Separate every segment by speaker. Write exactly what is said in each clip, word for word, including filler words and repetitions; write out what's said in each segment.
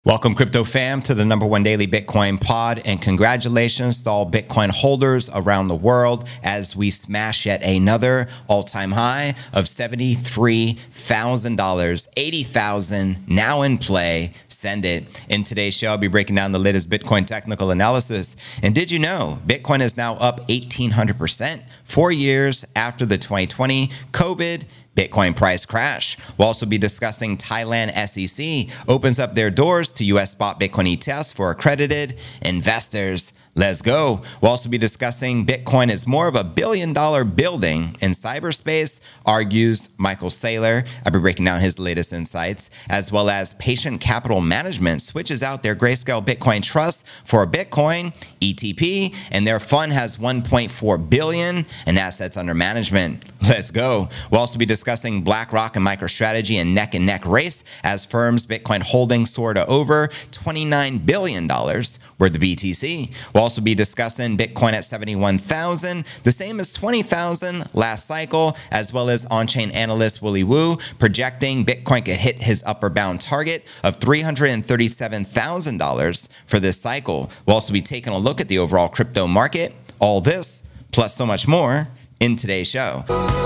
Speaker 1: Welcome, crypto fam, to the number one daily Bitcoin pod, and congratulations to all Bitcoin holders around the world as we smash yet another all-time high of seventy-three thousand dollars, eighty thousand dollars now in play. Send it. In today's show, I'll be breaking down the latest Bitcoin technical analysis. And did you know Bitcoin is now up eighteen hundred percent four years after the twenty twenty COVID Bitcoin price crash? We'll also be discussing Thailand S E C opens up their doors to U S spot Bitcoin E T Fs for accredited investors. Let's go. We'll also be discussing Bitcoin is more of a billion dollar building in cyberspace, argues Michael Saylor. I'll be breaking down his latest insights, as well as Patient Capital Management switches out their Grayscale Bitcoin Trust for a Bitcoin E T P, and their fund has one point four billion dollars in assets under management. Let's go. We'll also be discussing BlackRock and MicroStrategy and neck and neck race as firms' Bitcoin holdings soar to over twenty-nine billion dollars worth of B T C. We'll also be discussing Bitcoin at seventy-one thousand, the same as twenty thousand last cycle, as well as on-chain analyst Willy Woo projecting Bitcoin could hit his upper bound target of three hundred thirty-seven thousand dollars for this cycle. We'll also be taking a look at the overall crypto market. All this, plus so much more, in today's show.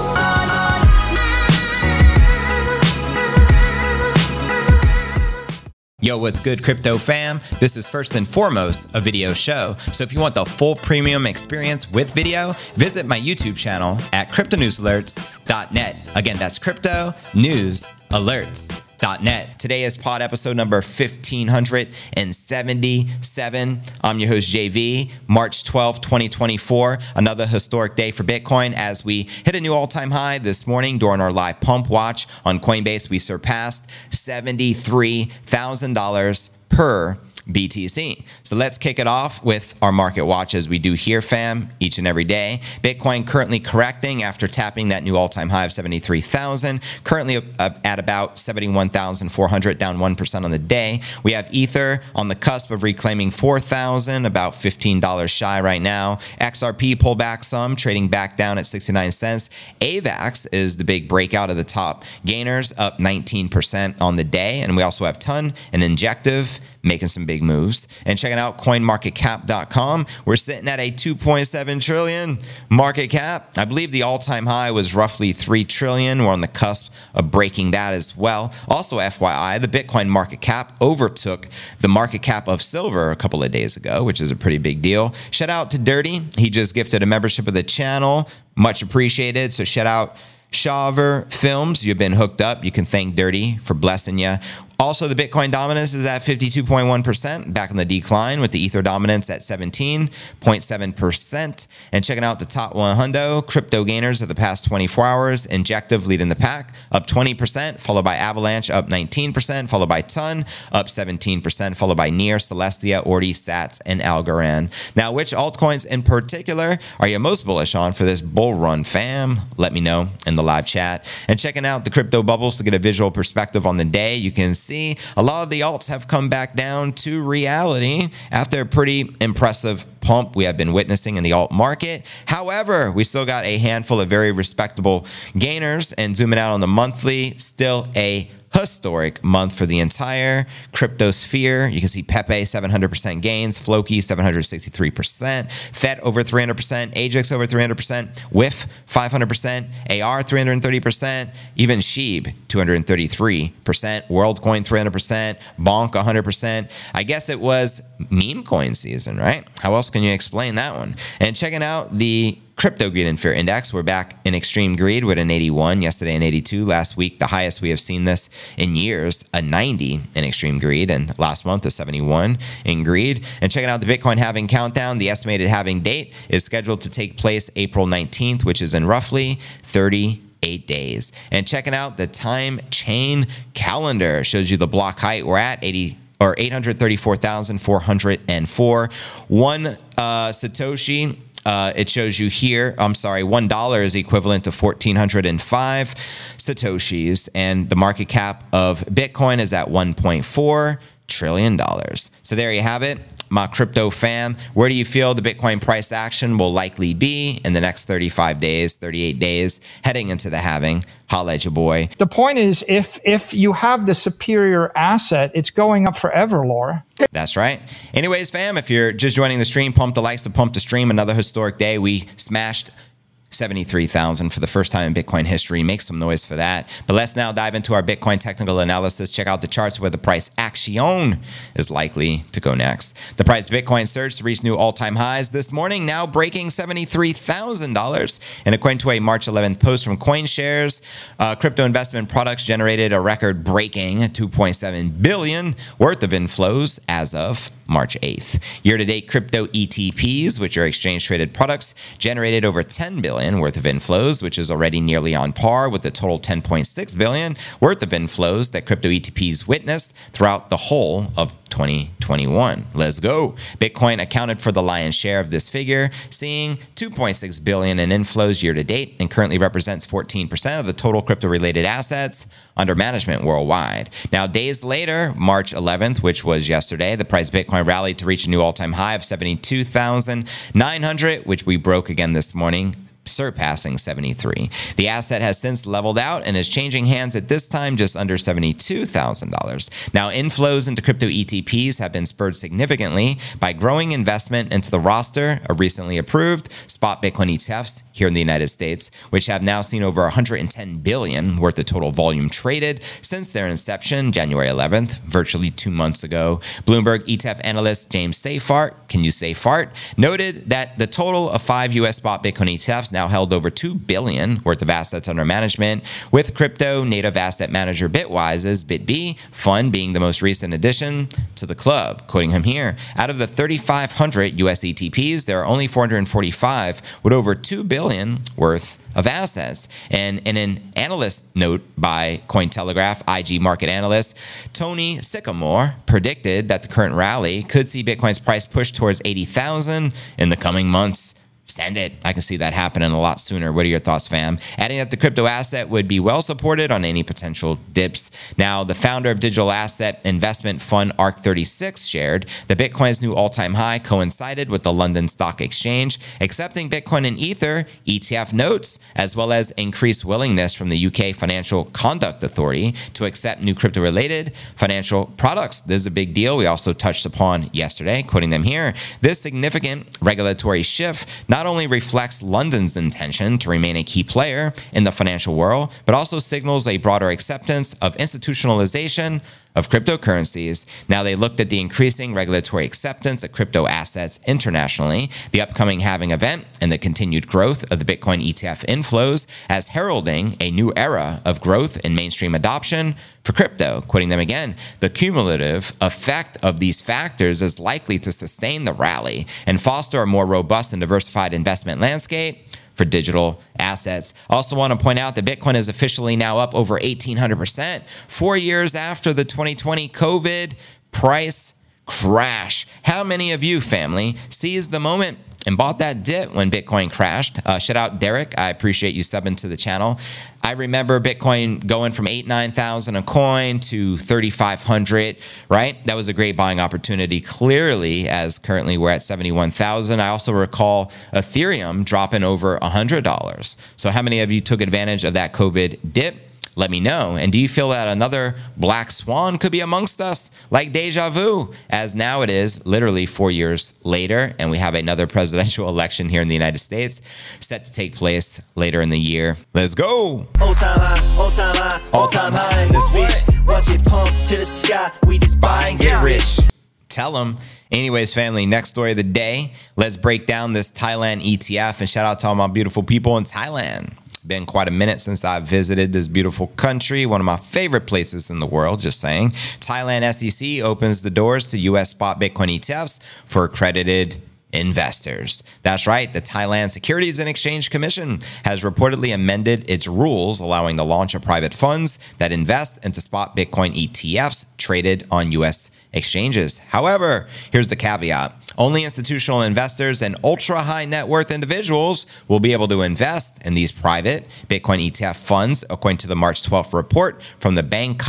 Speaker 1: Yo, what's good, crypto fam? This is first and foremost a video show. So if you want the full premium experience with video, visit my YouTube channel at crypto news alerts dot net. Again, that's crypto news alerts dot net. Today is pod episode number fifteen seventy-seven. I'm your host, J V. March twelfth, twenty twenty-four. Another historic day for Bitcoin as we hit a new all-time high this morning during our live pump watch on Coinbase. We surpassed seventy-three thousand dollars per B T C. So let's kick it off with our market watch as we do here, fam, each and every day. Bitcoin currently correcting after tapping that new all-time high of seventy-three thousand, currently at about seventy-one thousand four hundred, down one percent on the day. We have Ether on the cusp of reclaiming four thousand, about fifteen dollars shy right now. X R P pulled back some, trading back down at sixty-nine cents. A VAX is the big breakout of the top gainers, up nineteen percent on the day. And we also have Ton and Injective making some big moves. And checking out coin market cap dot com, we're sitting at a two point seven trillion market cap. I believe the all-time high was roughly three trillion. We're on the cusp of breaking that as well. Also, F Y I, the Bitcoin market cap overtook the market cap of silver a couple of days ago, which is a pretty big deal. Shout out to Dirty. He just gifted a membership of the channel. Much appreciated. So shout out Shaver Films. You've been hooked up. You can thank Dirty for blessing you. Also, the Bitcoin dominance is at fifty-two point one percent, back on the decline, with the Ether dominance at seventeen point seven percent. And checking out the top one hundred crypto gainers of the past twenty-four hours, Injective leading the pack, up twenty percent, followed by Avalanche, up nineteen percent, followed by Ton, up seventeen percent, followed by Near, Celestia, Ordi, Sats, and Algorand. Now, which altcoins in particular are you most bullish on for this bull run, fam? Let me know in the live chat. And checking out the crypto bubbles to get a visual perspective on the day, you can see See, a lot of the alts have come back down to reality after a pretty impressive pump we have been witnessing in the alt market. However, we still got a handful of very respectable gainers, and zooming out on the monthly, still a historic month for the entire crypto sphere. You can see Pepe seven hundred percent gains, Floki seven hundred sixty-three percent, F E T over three hundred percent, Ajax over three hundred percent, W I F five hundred percent, A R three hundred thirty percent, even Sheeb two hundred thirty-three percent, WorldCoin three hundred percent, Bonk one hundred percent. I guess it was meme coin season, right? How else can you explain that one? And checking out the Crypto Greed and Fear Index, we're back in extreme greed with an eighty-one, yesterday an eighty-two, last week the highest we have seen this in years, a ninety in extreme greed, and last month a seventy-one in greed. And checking out the Bitcoin halving countdown, the estimated halving date is scheduled to take place April nineteenth, which is in roughly thirty-eight days. And checking out the time chain calendar, shows you the block height we're at, eighty or eight hundred thirty-four thousand four hundred four. One uh, Satoshi, Uh, it shows you here, I'm sorry, one dollar is equivalent to one thousand four hundred five Satoshis, and the market cap of Bitcoin is at one point four trillion dollars. So there you have it, my crypto fam. Where do you feel the Bitcoin price action will likely be in the next thirty-five days, thirty-eight days, heading into the halving? Holla at your boy.
Speaker 2: The point is, if if you have the superior asset, it's going up forever, Laura.
Speaker 1: That's right. Anyways, fam, if you're just joining the stream, pump the likes to pump the stream. Another historic day. We smashed seventy-three thousand for the first time in Bitcoin history. Make some noise for that. But let's now dive into our Bitcoin technical analysis. Check out the charts where the price action is likely to go next. The price of Bitcoin surged to reach new all-time highs this morning, now breaking seventy-three thousand dollars. And according to a March eleventh post from CoinShares, uh, crypto investment products generated a record-breaking two point seven billion dollars worth of inflows as of March eighth. Year-to-date crypto E T Ps, which are exchange-traded products, generated over ten billion dollars worth of inflows, which is already nearly on par with the total ten point six billion dollars worth of inflows that crypto E T Ps witnessed throughout the whole of twenty twenty-one. Let's go. Bitcoin accounted for the lion's share of this figure, seeing two point six billion dollars in inflows year-to-date, and currently represents fourteen percent of the total crypto-related assets under management worldwide. Now, days later, March eleventh, which was yesterday, the price of Bitcoin rallied to reach a new all-time high of seventy-two thousand nine hundred, which we broke again this morning, surpassing seventy-three. The asset has since leveled out and is changing hands at this time just under seventy-two thousand dollars. Now, inflows into crypto E T Ps have been spurred significantly by growing investment into the roster of recently approved spot Bitcoin E T Fs here in the United States, which have now seen over one hundred ten billion dollars worth of total volume traded since their inception, January eleventh, virtually two months ago. Bloomberg E T F analyst James Seyffart, can you say fart, noted that the total of five U S spot Bitcoin E T Fs now held over two billion dollars worth of assets under management, with crypto native asset manager Bitwise's BitB fund being the most recent addition to the club. Quoting him here, out of the thirty-five hundred U S E T Ps, there are only four hundred forty-five with over two billion dollars worth of assets. And in an analyst note by Cointelegraph, I G market analyst Tony Sycamore predicted that the current rally could see Bitcoin's price push towards eighty thousand in the coming months. Send it. I can see that happening a lot sooner. What are your thoughts, fam? Adding that the crypto asset would be well supported on any potential dips. Now, the founder of digital asset investment fund ARK thirty-six shared that Bitcoin's new all-time high coincided with the London Stock Exchange accepting Bitcoin and Ether E T F notes, as well as increased willingness from the U K Financial Conduct Authority to accept new crypto-related financial products. This is a big deal. We also touched upon yesterday, quoting them here. This significant regulatory shift not only reflects London's intention to remain a key player in the financial world, but also signals a broader acceptance of institutionalization of cryptocurrencies. Now, they looked at the increasing regulatory acceptance of crypto assets internationally, the upcoming halving event, and the continued growth of the Bitcoin E T F inflows as heralding a new era of growth in mainstream adoption for crypto. Quoting them again, the cumulative effect of these factors is likely to sustain the rally and foster a more robust and diversified investment landscape for digital assets. Also want to point out that Bitcoin is officially now up over eighteen hundred percent, four years after the twenty twenty COVID price crash. How many of you, family, seized the moment and bought that dip when Bitcoin crashed? Uh, shout out Derek. I appreciate you subbing to the channel. I remember Bitcoin going from eight, nine thousand a coin to thirty-five hundred, right? That was a great buying opportunity, clearly, as currently we're at seventy-one thousand. I also recall Ethereum dropping over one hundred dollars. So how many of you took advantage of that COVID dip? Let me know. And do you feel that another black swan could be amongst us, like deja vu, as now it is literally four years later, and we have another presidential election here in the United States set to take place later in the year. Let's go.
Speaker 3: All time high, all time high,
Speaker 1: All time high in this week.
Speaker 3: Watch it pump to the sky. We just buy and get rich.
Speaker 1: Tell them. Anyways, family, next story of the day. Let's break down this Thailand E T F, and shout out to all my beautiful people in Thailand. Been quite a minute since I visited this beautiful country, one of my favorite places in the world, just saying. Thailand S E C opens the doors to U S spot Bitcoin E T Fs for accredited investors. That's right. The Thailand Securities and Exchange Commission has reportedly amended its rules, allowing the launch of private funds that invest into spot Bitcoin E T Fs traded on U S exchanges. However, here's the caveat. Only institutional investors and ultra high net worth individuals will be able to invest in these private Bitcoin E T F funds, according to the March twelfth report from the Bangkok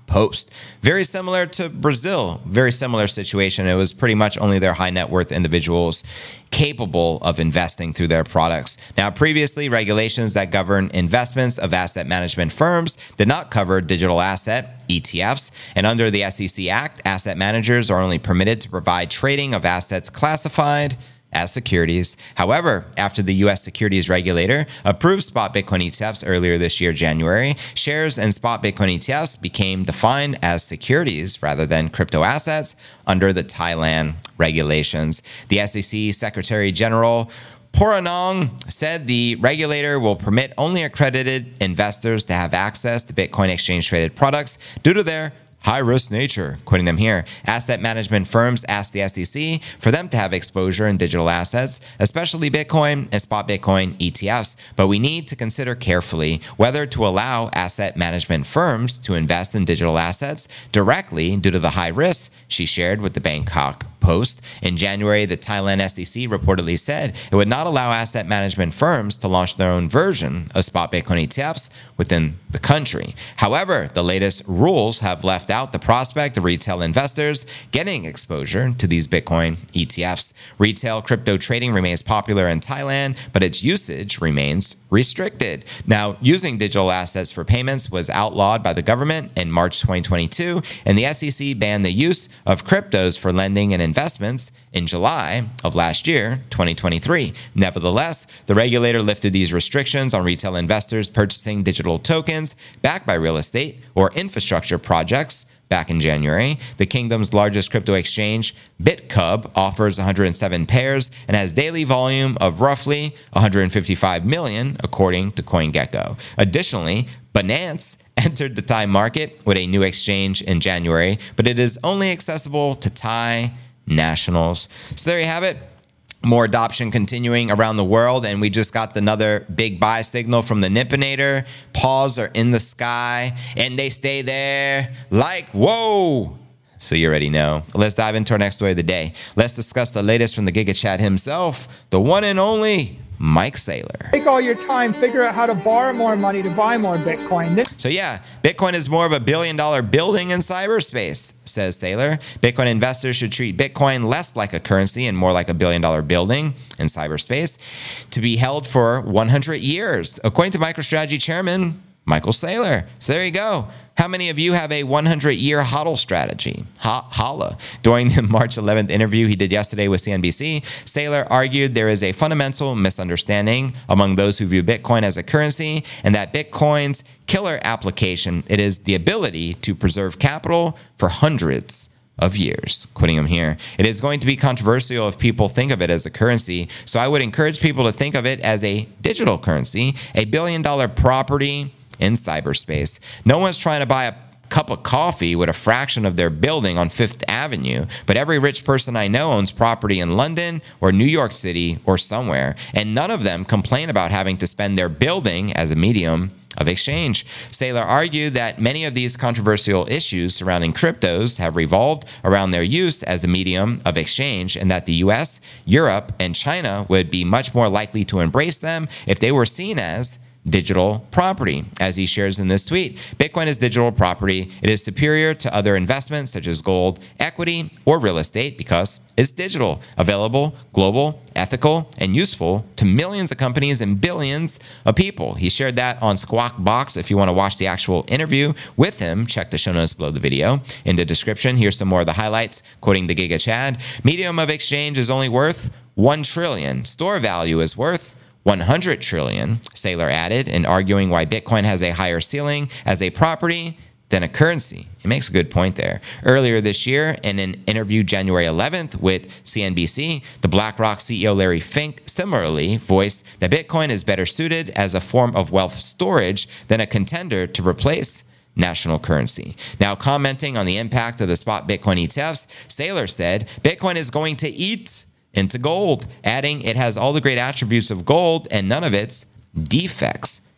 Speaker 1: Post. Very similar to Brazil, very similar situation. It was pretty much only their high net worth individuals capable of investing through their products. Now, previously, regulations that govern investments of asset management firms did not cover digital asset E T Fs, and under the S E C Act, asset managers are only permitted to provide trading of assets classified as securities. However, after the U S securities regulator approved spot Bitcoin E T Fs earlier this year, January, shares in spot Bitcoin E T Fs became defined as securities rather than crypto assets under the Thailand regulations. The S E C Secretary General Poranong said the regulator will permit only accredited investors to have access to Bitcoin exchange-traded products due to their high-risk nature. Quoting them here, asset management firms asked the S E C for them to have exposure in digital assets, especially Bitcoin and spot Bitcoin E T Fs. But we need to consider carefully whether to allow asset management firms to invest in digital assets directly due to the high risks, she shared with the Bangkok Post. In January, the Thailand S E C reportedly said it would not allow asset management firms to launch their own version of spot Bitcoin E T Fs within the country. However, the latest rules have left out the prospect of retail investors getting exposure to these Bitcoin E T Fs. Retail crypto trading remains popular in Thailand, but its usage remains restricted. Now, using digital assets for payments was outlawed by the government in March twenty twenty-two, and the S E C banned the use of cryptos for lending and investments in July of last year, twenty twenty-three. Nevertheless, the regulator lifted these restrictions on retail investors purchasing digital tokens backed by real estate or infrastructure projects back in January. The kingdom's largest crypto exchange, BitCub, offers one hundred seven pairs and has daily volume of roughly one hundred fifty-five million, according to CoinGecko. Additionally, Binance entered the Thai market with a new exchange in January, but it is only accessible to Thai nationals. So there you have it. More adoption continuing around the world, and we just got another big buy signal from the Nipponator. Paws are in the sky, and they stay there like, whoa! So you already know. Let's dive into our next story of the day. Let's discuss the latest from the Giga Chad himself, the one and only Mike Saylor.
Speaker 2: Take all your time, figure out how to borrow more money to buy more Bitcoin. This-
Speaker 1: So yeah, Bitcoin is more of a billion dollar building in cyberspace, says Saylor. Bitcoin investors should treat Bitcoin less like a currency and more like a billion dollar building in cyberspace to be held for one hundred years, according to MicroStrategy chairman Michael Saylor. So there you go. How many of you have a one hundred year hodl strategy? Ha- holla. During the March eleventh interview he did yesterday with C N B C, Saylor argued there is a fundamental misunderstanding among those who view Bitcoin as a currency, and that Bitcoin's killer application, it is the ability to preserve capital for hundreds of years. Quoting him here, it is going to be controversial if people think of it as a currency, so I would encourage people to think of it as a digital currency, a billion dollar property in cyberspace. No one's trying to buy a cup of coffee with a fraction of their building on Fifth Avenue, but every rich person I know owns property in London or New York City or somewhere, and none of them complain about having to spend their building as a medium of exchange. Saylor argued that many of these controversial issues surrounding cryptos have revolved around their use as a medium of exchange, and that the U S, Europe, and China would be much more likely to embrace them if they were seen as digital property. As he shares in this tweet, Bitcoin is digital property. It is superior to other investments such as gold, equity, or real estate because it's digital, available, global, ethical, and useful to millions of companies and billions of people. He shared that on Squawk Box. If you want to watch the actual interview with him, check the show notes below the video. In the description, here's some more of the highlights, quoting the Giga Chad. Medium of exchange is only worth one trillion. Store value is worth one hundred trillion, Saylor added, in arguing why Bitcoin has a higher ceiling as a property than a currency. He makes a good point there. Earlier this year, in an interview January eleventh with C N B C, the BlackRock C E O Larry Fink similarly voiced that Bitcoin is better suited as a form of wealth storage than a contender to replace national currency. Now, commenting on the impact of the spot Bitcoin E T Fs, Saylor said, Bitcoin is going to eat into gold, adding it has all the great attributes of gold and none of its defects.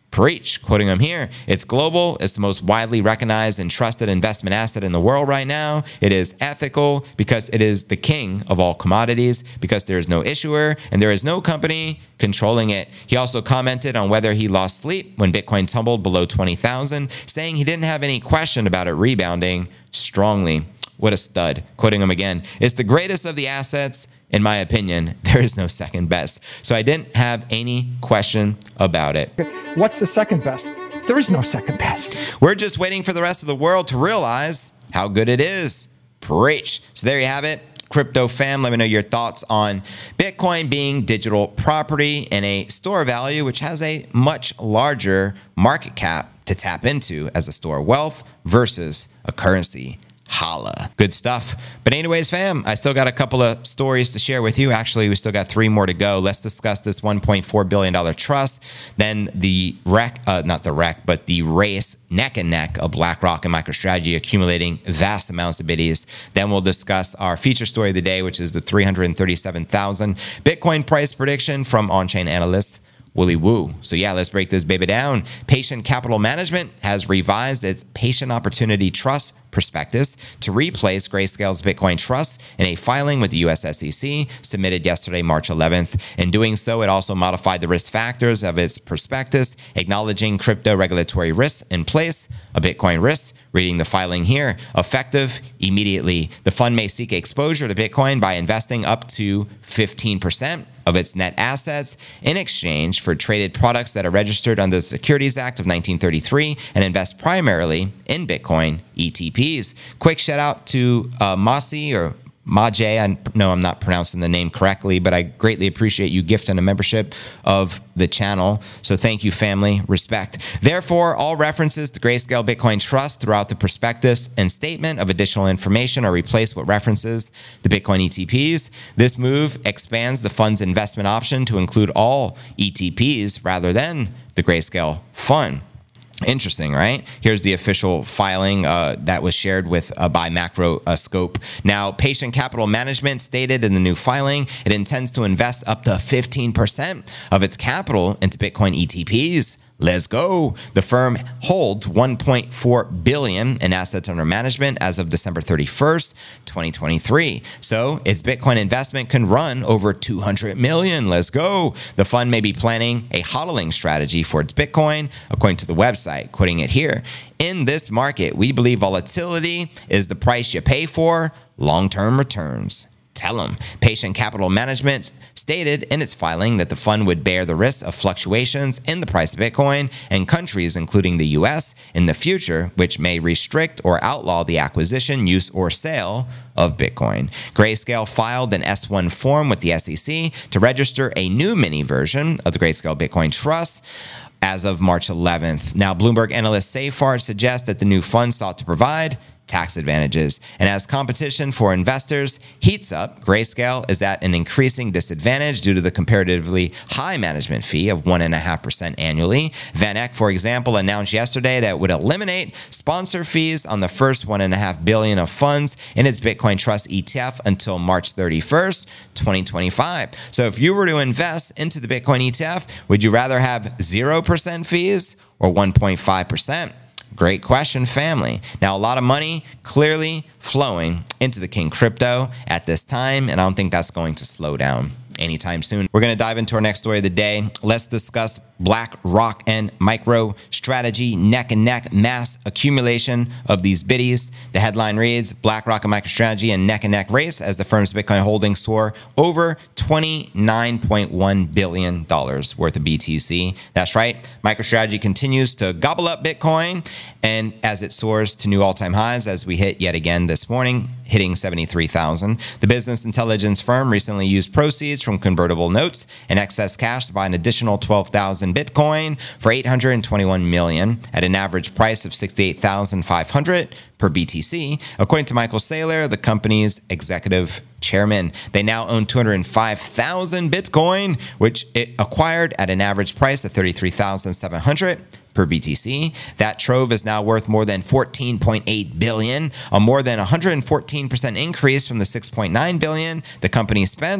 Speaker 1: Preach, quoting him here. It's global. It's the most widely recognized and trusted investment asset in the world right now. It is ethical because it is the king of all commodities, because there is no issuer and there is no company controlling it. He also commented on whether he lost sleep when Bitcoin tumbled below twenty thousand, saying he didn't have any question about it rebounding strongly. What a stud. Quoting him again, it's the greatest of the assets. In my opinion, there is no second best. So I didn't have any question about it.
Speaker 2: What's the second best? There is no second best.
Speaker 1: We're just waiting for the rest of the world to realize how good it is. Preach. So there you have it. Crypto fam, let me know your thoughts on Bitcoin being digital property and a store value, which has a much larger market cap to tap into as a store of wealth versus a currency. Holla. Good stuff. But anyways, fam, I still got a couple of stories to share with you. Actually, we still got three more to go. Let's discuss this one point four billion dollars trust. Then the wreck, uh, not the wreck, but the race neck and neck of BlackRock and MicroStrategy accumulating vast amounts of biddies. Then we'll discuss our feature story of the day, which is the three hundred thirty-seven thousand Bitcoin price prediction from on-chain analyst Willy Woo. So yeah, let's break this baby down. Patient Capital Management has revised its Patient Opportunity Trust prospectus to replace Grayscale's Bitcoin Trust in a filing with the U S S E C submitted yesterday, March eleventh. In doing so, it also modified the risk factors of its prospectus, acknowledging crypto regulatory risks in place, a Bitcoin risk. Reading the filing here, effective immediately. The fund may seek exposure to Bitcoin by investing up to fifteen percent of its net assets in exchange for traded products that are registered under the Securities Act of nineteen thirty-three and invest primarily in Bitcoin E T Ps. Quick shout out to uh, Masi or Majay. I know I'm not pronouncing the name correctly, but I greatly appreciate you gifting a membership of the channel. So thank you, family. Respect. Therefore, all references to Grayscale Bitcoin Trust throughout the prospectus and statement of additional information are replaced with references to Bitcoin E T Ps. This move expands the fund's investment option to include all E T Ps rather than the Grayscale fund. Interesting, right? Here's the official filing uh, that was shared with uh, by MacroScope. Now, Patient Capital Management stated in the new filing it intends to invest up to fifteen percent of its capital into Bitcoin E T Ps. Let's go. The firm holds one point four billion dollars in assets under management as of December thirty-first, twenty twenty-three. So its Bitcoin investment can run over two hundred million dollars. Let's go. The fund may be planning a hodling strategy for its Bitcoin, according to the website, quoting it here. In this market, we believe volatility is the price you pay for long-term returns. Tell them. Patient Capital Management stated in its filing that the fund would bear the risk of fluctuations in the price of Bitcoin and countries, including the U S, in the future, which may restrict or outlaw the acquisition, use, or sale of Bitcoin. Grayscale filed an S one form with the S E C to register a new mini version of the Grayscale Bitcoin Trust as of March eleventh. Now, Bloomberg analyst Safar suggests that the new fund sought to provide tax advantages. And as competition for investors heats up, Grayscale is at an increasing disadvantage due to the comparatively high management fee of one point five percent annually. Van Eck, for example, announced yesterday that it would eliminate sponsor fees on the first one point five billion dollars of funds in its Bitcoin Trust E T F until March thirty-first, twenty twenty-five. So if you were to invest into the Bitcoin E T F, would you rather have zero percent fees or one point five percent? Great question, family. Now, a lot of money clearly flowing into the King Crypto at this time, and I don't think that's going to slow down anytime soon. We're going to dive into our next story of the day. Let's discuss BlackRock and MicroStrategy neck and neck mass accumulation of these biddies. The headline reads, BlackRock and MicroStrategy in neck and neck race as the firm's Bitcoin holdings soar over twenty-nine point one billion dollars worth of B T C. That's right. MicroStrategy continues to gobble up Bitcoin, and as it soars to new all-time highs, as we hit yet again this morning, hitting seventy-three thousand. The business intelligence firm recently used proceeds from convertible notes and excess cash to buy an additional twelve thousand Bitcoin for eight hundred twenty-one million dollars at an average price of sixty-eight thousand five hundred per B T C. According to Michael Saylor, the company's executive chairman, they now own two hundred five thousand Bitcoin, which it acquired at an average price of thirty-three thousand seven hundred per B T C. That trove is now worth more than fourteen point eight billion dollars, a more than one hundred fourteen percent increase from the six point nine billion dollars the company spent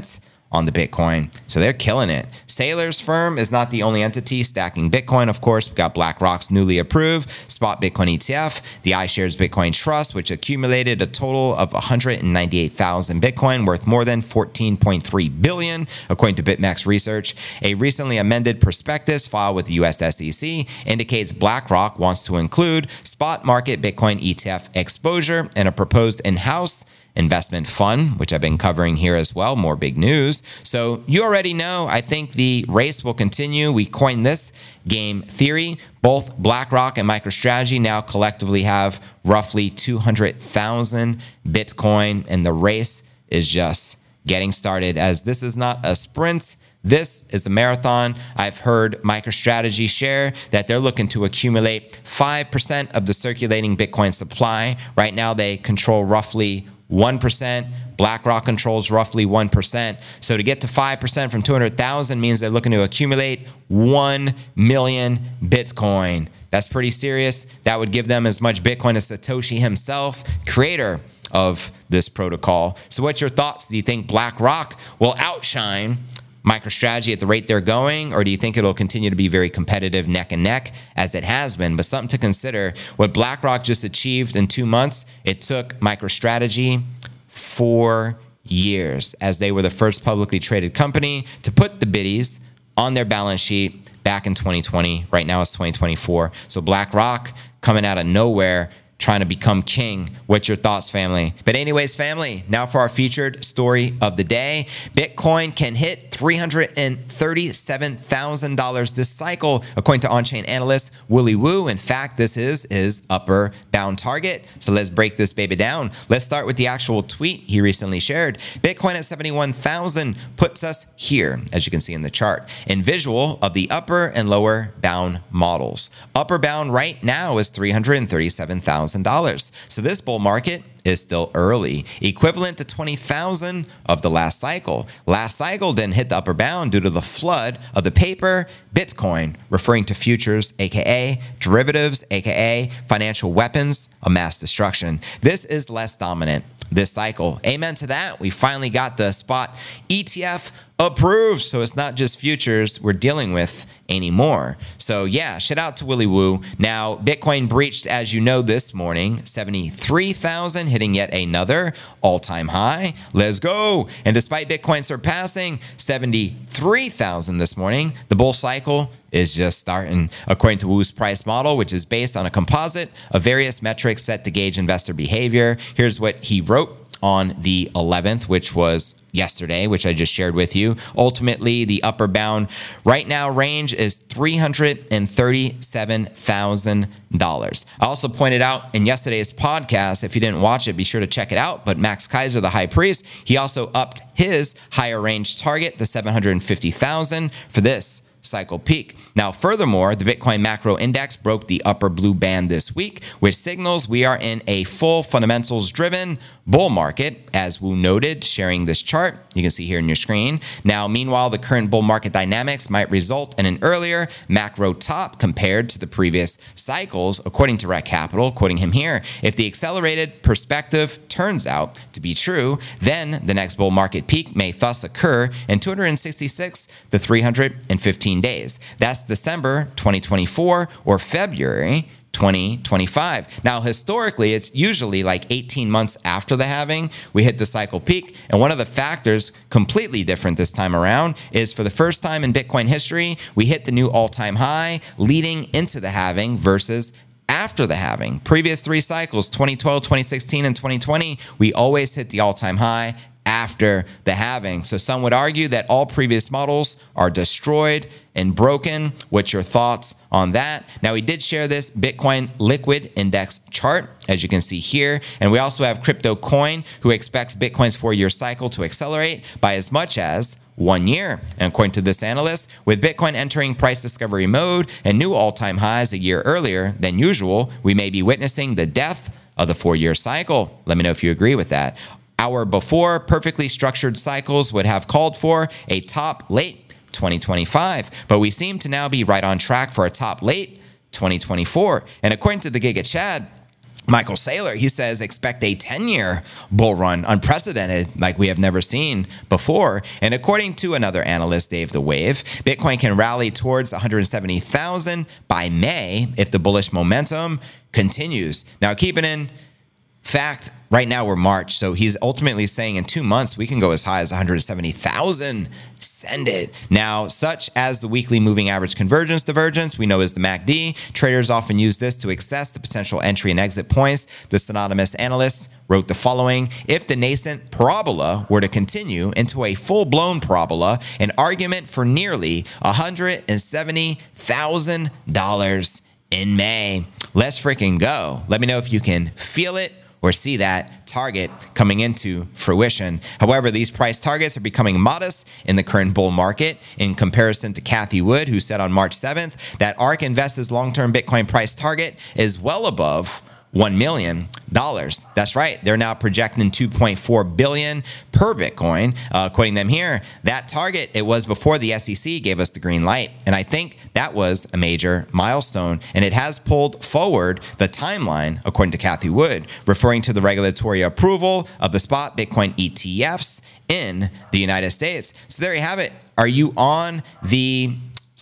Speaker 1: on the Bitcoin. So they're killing it. Sailor's firm is not the only entity stacking Bitcoin. Of course, we've got BlackRock's newly approved spot Bitcoin E T F, the iShares Bitcoin Trust, which accumulated a total of one hundred ninety-eight thousand Bitcoin worth more than fourteen point three billion dollars, according to BitMEX Research. A recently amended prospectus filed with the U S S E C indicates BlackRock wants to include spot market Bitcoin E T F exposure in a proposed in-house investment fund, which I've been covering here as well. More big news. So you already know, I think the race will continue. We coined this game theory. Both BlackRock and MicroStrategy now collectively have roughly two hundred thousand Bitcoin, and the race is just getting started, as this is not a sprint. This is a marathon. I've heard MicroStrategy share that they're looking to accumulate five percent of the circulating Bitcoin supply. Right now, they control roughly one percent. BlackRock controls roughly one percent. So to get to five percent from two hundred thousand means they're looking to accumulate one million Bitcoin. That's pretty serious. That would give them as much Bitcoin as Satoshi himself, creator of this protocol. So what's your thoughts? Do you think BlackRock will outshine MicroStrategy at the rate they're going, or do you think it'll continue to be very competitive neck and neck as it has been? But something to consider, what BlackRock just achieved in two months, it took MicroStrategy four years, as they were the first publicly traded company to put the biddies on their balance sheet back in twenty twenty. Right now it's twenty twenty-four. So BlackRock coming out of nowhere, trying to become king. What's your thoughts, family? But anyways, family, now for our featured story of the day. Bitcoin can hit three hundred thirty-seven thousand dollars this cycle, according to on-chain analyst Willy Woo. In fact, this is his upper bound target. So let's break this baby down. Let's start with the actual tweet he recently shared. Bitcoin at seventy-one thousand puts us here, as you can see in the chart, in visual of the upper and lower bound models. Upper bound right now is three hundred thirty-seven thousand dollars. So this bull market is still early, equivalent to twenty thousand of the last cycle. Last cycle didn't hit the upper bound due to the flood of the paper Bitcoin, referring to futures, aka derivatives, aka financial weapons of mass destruction. This is less dominant this cycle. Amen to that. We finally got the spot E T F approved, so it's not just futures we're dealing with anymore. So yeah, shout out to Willy Woo. Now, Bitcoin breached, as you know, this morning, seventy-three thousand, hitting yet another all-time high. Let's go. And despite Bitcoin surpassing seventy-three thousand this morning, the bull cycle is just starting, according to Woo's price model, which is based on a composite of various metrics set to gauge investor behavior. Here's what he wrote on the eleventh, which was yesterday, which I just shared with you. Ultimately, the upper bound right now range is three hundred thirty-seven thousand dollars. I also pointed out in yesterday's podcast, if you didn't watch it, be sure to check it out. But Max Keiser, the high priest, he also upped his higher range target to seven hundred fifty thousand for this cycle peak. Now, furthermore, the Bitcoin macro index broke the upper blue band this week, which signals we are in a full fundamentals driven bull market, as Wu noted, sharing this chart you can see here on your screen. Now, meanwhile, the current bull market dynamics might result in an earlier macro top compared to the previous cycles, according to Rec Capital, quoting him here. If the accelerated perspective turns out to be true, then the next bull market peak may thus occur in two hundred sixty-six to three hundred fifteen days. That's December twenty twenty-four or February twenty twenty-five. Now, historically, it's usually like eighteen months after the halving, we hit the cycle peak. And one of the factors completely different this time around is, for the first time in Bitcoin history, we hit the new all-time high leading into the halving versus after the halving. Previous three cycles, twenty twelve, twenty sixteen, and twenty twenty, we always hit the all-time high after the halving. So some would argue that all previous models are destroyed and broken. What's your thoughts on that? Now, we did share this Bitcoin liquid index chart, as you can see here. And we also have Crypto Coin, who expects Bitcoin's four-year cycle to accelerate by as much as one year. And according to this analyst, with Bitcoin entering price discovery mode and new all-time highs a year earlier than usual, we may be witnessing the death of the four-year cycle. Let me know if you agree with that. Our before perfectly structured cycles would have called for a top late twenty twenty-five, but we seem to now be right on track for a top late twenty twenty-four. And according to the Giga Chad, Michael Saylor, he says, expect a ten-year bull run, unprecedented, like we have never seen before. And according to another analyst, Dave the Wave, Bitcoin can rally towards one hundred seventy thousand by May if the bullish momentum continues. Now, keeping in fact, right now we're March, so he's ultimately saying in two months we can go as high as one hundred seventy thousand. Send it. Now, such as the weekly moving average convergence divergence, we know as the M A C D, traders often use this to assess the potential entry and exit points. The synonymous analyst wrote the following: if the nascent parabola were to continue into a full-blown parabola, an argument for nearly one hundred seventy thousand dollars in May. Let's freaking go. Let me know if you can feel it or see that target coming into fruition. However, these price targets are becoming modest in the current bull market in comparison to Cathie Wood, who said on March seventh that ARK Invest's long-term Bitcoin price target is well above one million dollars. That's right. They're now projecting two point four billion dollars per Bitcoin. Uh, quoting them here, that target, it was before the S E C gave us the green light. And I think that was a major milestone. And it has pulled forward the timeline, according to Cathie Wood, referring to the regulatory approval of the spot Bitcoin E T Fs in the United States. So there you have it. Are you on the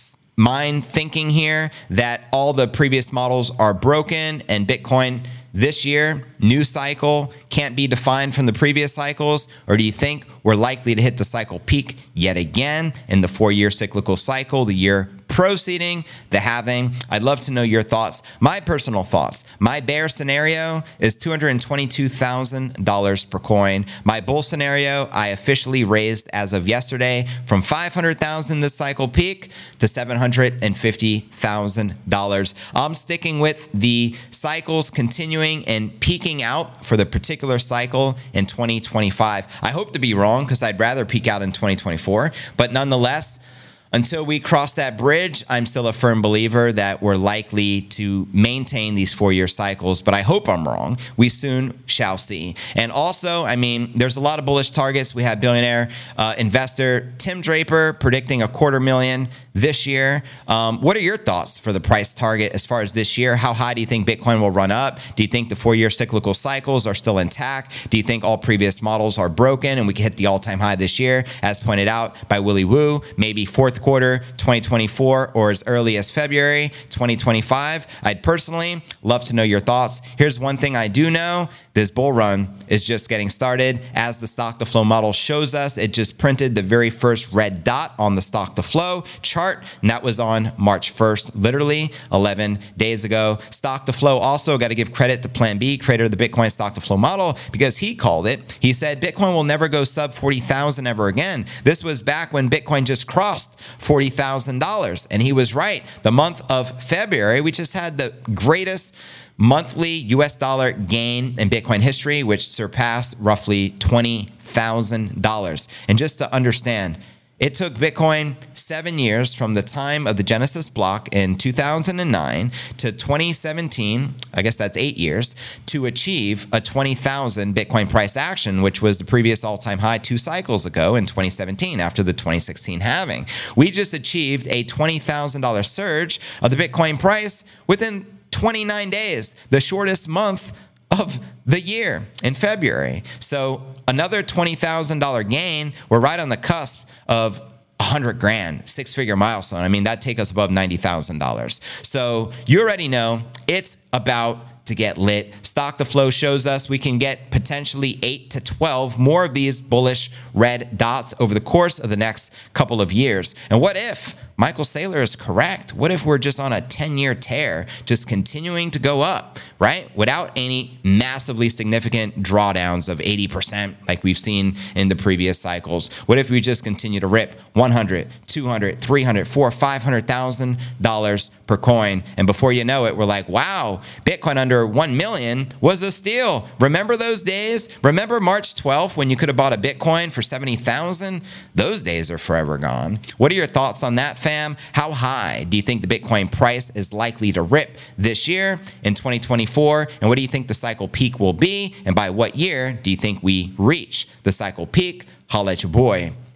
Speaker 1: mind thinking here that all the previous models are broken and Bitcoin this year, new cycle, can't be defined from the previous cycles? Or do you think we're likely to hit the cycle peak yet again in the four-year cyclical cycle, the year proceeding the halving? I'd love to know your thoughts. My personal thoughts. My bear scenario is two hundred twenty-two thousand dollars per coin. My bull scenario, I officially raised as of yesterday from five hundred thousand dollars this cycle peak to seven hundred fifty thousand dollars. I'm sticking with the cycles continuing and peaking out for the particular cycle in twenty twenty-five. I hope to be wrong because I'd rather peak out in twenty twenty-four, but nonetheless, until we cross that bridge, I'm still a firm believer that we're likely to maintain these four-year cycles, but I hope I'm wrong. We soon shall see. And also, I mean, there's a lot of bullish targets. We have billionaire uh, investor Tim Draper predicting a quarter million this year. Um, what are your thoughts for the price target as far as this year? How high do you think Bitcoin will run up? Do you think the four-year cyclical cycles are still intact? Do you think all previous models are broken and we can hit the all-time high this year, as pointed out by Willy Woo, maybe fourth quarter twenty twenty-four or as early as February twenty twenty-five? I'd personally love to know your thoughts. Here's one thing I do know. This bull run is just getting started. As the stock to flow model shows us, it just printed the very first red dot on the stock to flow chart, and that was on March first, literally eleven days ago. Stock to flow also got to give credit to Plan B, creator of the Bitcoin stock to flow model, because he called it. He said Bitcoin will never go sub forty thousand ever again. This was back when Bitcoin just crossed forty thousand dollars, and he was right. The month of February, we just had the greatest monthly U S dollar gain in Bitcoin history, which surpassed roughly twenty thousand dollars. And just to understand, it took Bitcoin seven years from the time of the Genesis block in two thousand nine to twenty seventeen, I guess that's eight years, to achieve a twenty thousand Bitcoin price action, which was the previous all-time high two cycles ago in twenty seventeen after the twenty sixteen halving. We just achieved a twenty thousand dollars surge of the Bitcoin price within twenty-nine days, the shortest month of the year in February. So another twenty thousand dollars gain. We're right on the cusp of a hundred grand, six figure milestone. I mean, that'd take us above ninety thousand dollars. So you already know it's about to get lit. Stock to flow shows us we can get potentially eight to twelve more of these bullish red dots over the course of the next couple of years. And what if Michael Saylor is correct? What if we're just on a ten-year tear, just continuing to go up, right? Without any massively significant drawdowns of eighty percent like we've seen in the previous cycles? What if we just continue to rip one hundred, two hundred, three hundred, four hundred, five hundred thousand dollars per coin? And before you know it, we're like, wow, Bitcoin under one million was a steal. Remember those days? Remember March twelfth when you could have bought a Bitcoin for seventy thousand? Those days are forever gone. What are your thoughts on that, fam? How high do you think the Bitcoin price is likely to rip this year in twenty twenty-four? And what do you think the cycle peak will be? And by what year do you think we reach the cycle peak? Holla at your boy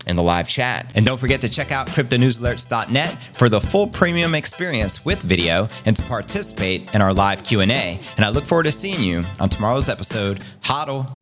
Speaker 1: in the live chat. And don't forget to check out crypto news alerts dot net for the full premium experience with video and to participate in our live Q and A. And I look forward to seeing you on tomorrow's episode. Hodl.